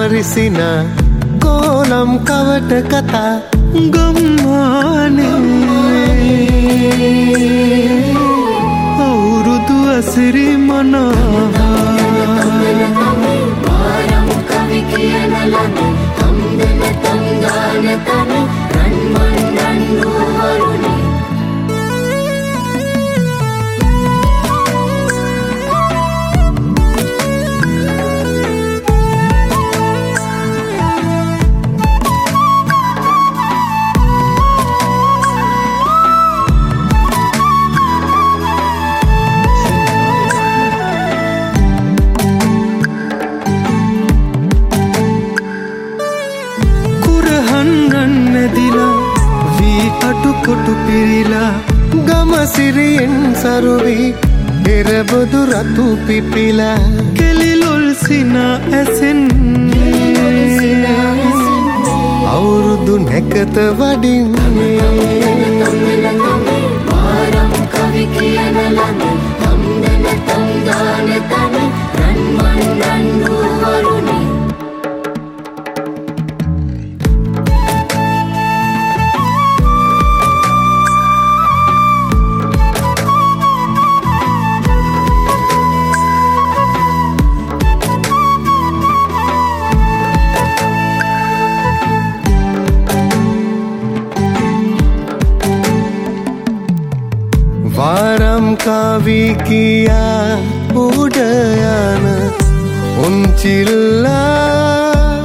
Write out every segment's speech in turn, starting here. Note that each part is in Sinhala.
හරිසින කෝලම් කවට කතා ගම්මානේ අවුරුදු අසිරි මනවා පාරම් කවි කියන ලද තම්දන තම්ගාන තන රන්මන් රන්දු වරුණි කොටු පිරිලා ගම සිරියෙන් සරුවි එරබොදු රතු පිපිලා කෙලිලොල් සිනා ඇසෙන් අවුරුදු නැකත වඩින්නේ පාරම් කවි කියන ලද තම්දන තම්ගාන තන රන්මන් රන්දු වරුණි वारम कावी किया उडयन उनचिल्ला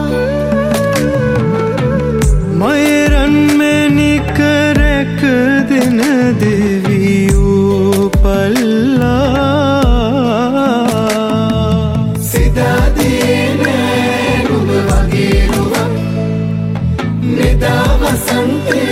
मयरन में निकरक दिन देवियों पल्ला सिदा देने रुब वगे रुब निदा वसंते